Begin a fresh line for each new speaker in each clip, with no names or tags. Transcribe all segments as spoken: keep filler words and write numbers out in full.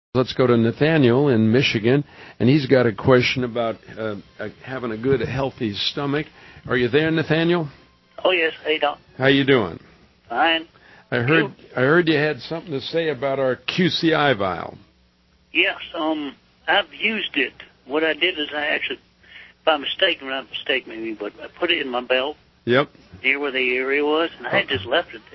Let's go to Nathaniel in Michigan, and he's got a question about uh, uh, having a good, healthy stomach. Are you there, Nathaniel?
Oh, yes. Hey, Doc.
How you doing?
Fine.
I heard I heard you had something to say about our Q C I vial.
Yes. Um, I've used it. What I did is I actually, by mistake, not mistake maybe, but I put it in my belt.
Yep.
Near where the area was, and I had just left it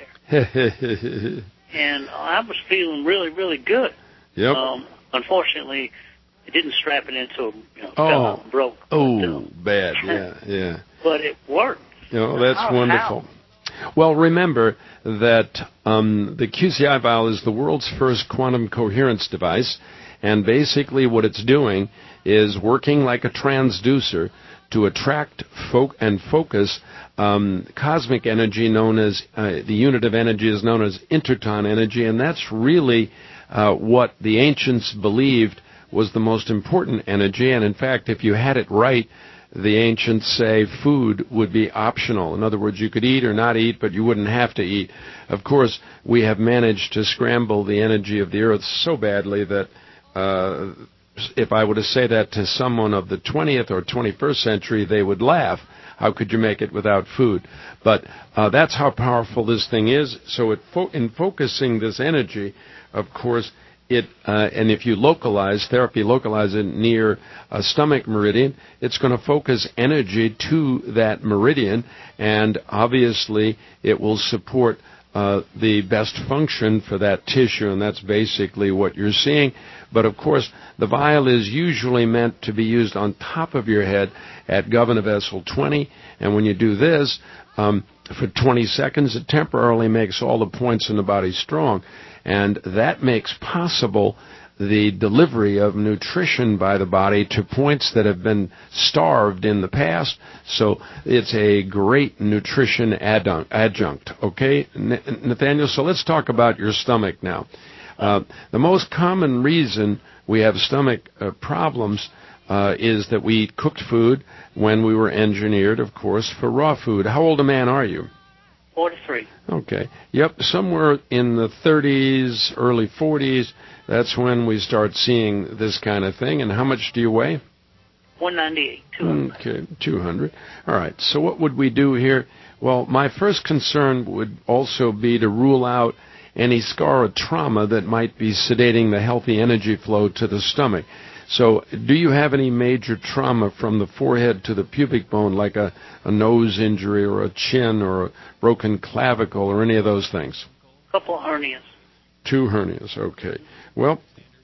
there. And I was feeling really, really good.
Yep.
Um, unfortunately, it didn't strap it in, so you know,
oh.
fell out and broke.
Oh,
but, uh,
bad. Yeah, yeah.
But it worked.
You know, that's
how,
wonderful.
How?
Well, remember that um, the Q C I vial is the world's first quantum coherence device, and basically what it's doing is working like a transducer to attract fo- and focus um, cosmic energy known as, uh, the unit of energy is known as interton energy, and that's really uh, what the ancients believed was the most important energy. And in fact, if you had it right, the ancients say food would be optional. In other words, you could eat or not eat, but you wouldn't have to eat. Of course, we have managed to scramble the energy of the earth so badly that uh, if I were to say that to someone of the twentieth or twenty-first century, they would laugh. How could you make it without food? But uh, that's how powerful this thing is. So it fo- in focusing this energy, of course, it uh, and if you localize, therapy localize it near a stomach meridian, it's going to focus energy to that meridian, and obviously it will support Uh, the best function for that tissue, and that's basically what you're seeing. But of course, the vial is usually meant to be used on top of your head at Governor Vessel twenty, and when you do this, um, for twenty seconds, it temporarily makes all the points in the body strong, and that makes possible the delivery of nutrition by the body to points that have been starved in the past. So it's a great nutrition adjunct, adjunct okay, Nathaniel? So let's talk about your stomach now. Uh, the most common reason we have stomach uh, problems uh, is that we eat cooked food when we were engineered, of course, for raw food. How old a man are you?
forty-three.
Okay. Yep, somewhere in the thirties, early forties, that's when we start seeing this kind of thing. And how much do you weigh?
one ninety-eight, two hundred.
Okay, two hundred. All right, so what would we do here? Well, my first concern would also be to rule out any scar or trauma that might be sedating the healthy energy flow to the stomach. So do you have any major trauma from the forehead to the pubic bone, like a, a nose injury or a chin or a broken clavicle or any of those things?
A couple of hernias.
Two hernias, okay. Well,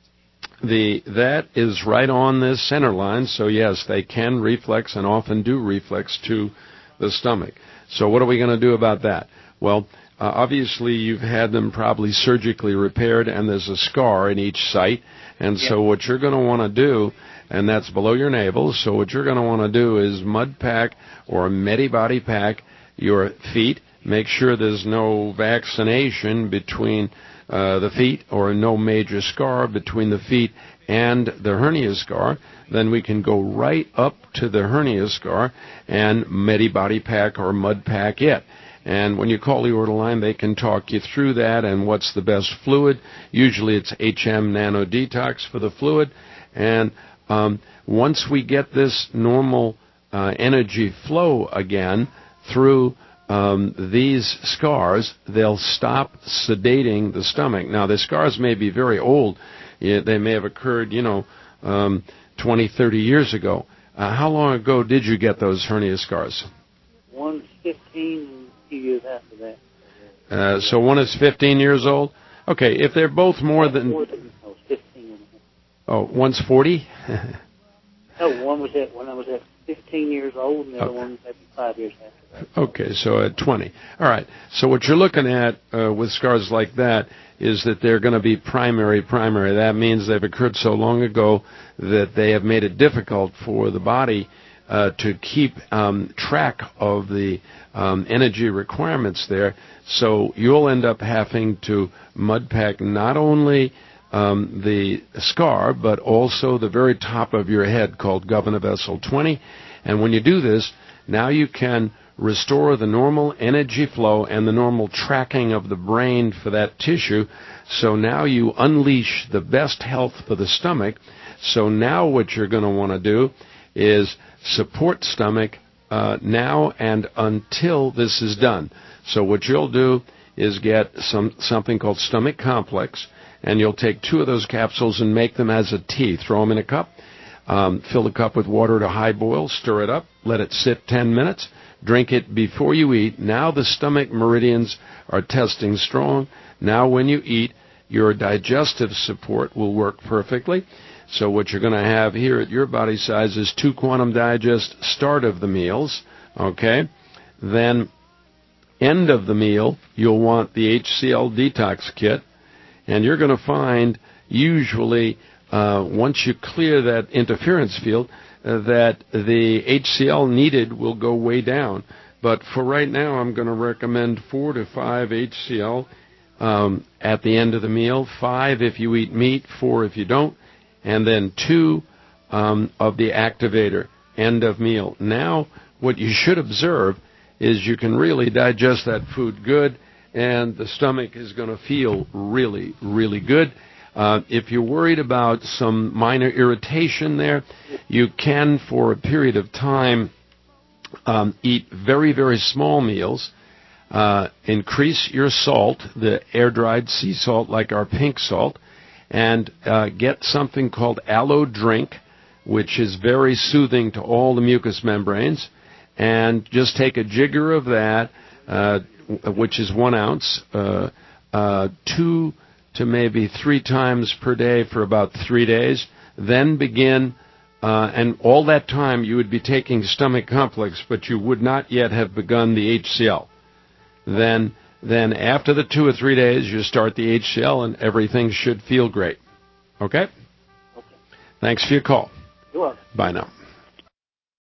the that is right on this center line, so yes, they can reflex and often do reflex to the stomach. So what are we going to do about that? Well, uh, obviously you've had them probably surgically repaired, and there's a scar in each site. And
Yep.
so what you're going to want to do, and that's below your navel, so what you're going to want to do is mud pack or Medibody pack your feet. Make sure there's no vaccination between uh, the feet or no major scar between the feet and the hernia scar. Then we can go right up to the hernia scar and Medibody pack or mud pack it. And when you call the order line, they can talk you through that and what's the best fluid. Usually it's H M Nano Detox for the fluid. And um, once we get this normal uh, energy flow again through um, these scars, they'll stop sedating the stomach. Now, the scars may be very old. They may have occurred, you know, um, twenty, thirty years ago. Uh, how long ago did you get those hernia scars?
One's fifteen. Years after that.
Uh, so one is fifteen years old? Okay, if they're both more than...
More than I was fifteen.
Oh, one's forty?
No, one was at, when I was at fifteen years old, and the other
Okay.
one was five years after that.
Okay, so at twenty. All right, so what you're looking at uh, with scars like that is that they're going to be primary, primary. That means they've occurred so long ago that they have made it difficult for the body Uh, to keep um, track of the um, energy requirements there. So you'll end up having to mud pack not only um, the scar, but also the very top of your head, called Governor Vessel twenty. And when you do this, now you can restore the normal energy flow and the normal tracking of the brain for that tissue. So now you unleash the best health for the stomach. So now what you're going to want to do is support stomach uh, now and until this is done. So what you'll do is get some something called Stomach Complex, and you'll take two of those capsules and make them as a tea. Throw them in a cup. Um, fill the cup with water to high boil. Stir it up. Let it sit ten minutes. Drink it before you eat. Now the stomach meridians are testing strong. Now when you eat, your digestive support will work perfectly. So what you're going to have here at your body size is two Quantum Digest start of the meals. Okay? Then end of the meal, you'll want the H C L detox kit. And you're going to find usually uh, once you clear that interference field, uh, that the H C L needed will go way down. But for right now, I'm going to recommend four to five H C L um, at the end of the meal, five if you eat meat, four if you don't, and then two um, of the activator, end of meal. Now, what you should observe is you can really digest that food good, and the stomach is going to feel really, really good. Uh, if you're worried about some minor irritation there, you can, for a period of time, um, eat very, very small meals. Uh, increase your salt, the air-dried sea salt like our pink salt, and uh, get something called Aloe Drink, which is very soothing to all the mucous membranes. And just take a jigger of that, uh, which is one ounce, uh, uh, two to maybe three times per day for about three days. Then begin, uh, and all that time you would be taking Stomach Complex, but you would not yet have begun the H C L. Then, then after the two or three days, you start the H C L, and everything should feel great. Okay?
Okay.
Thanks for your call.
You're welcome.
Bye now.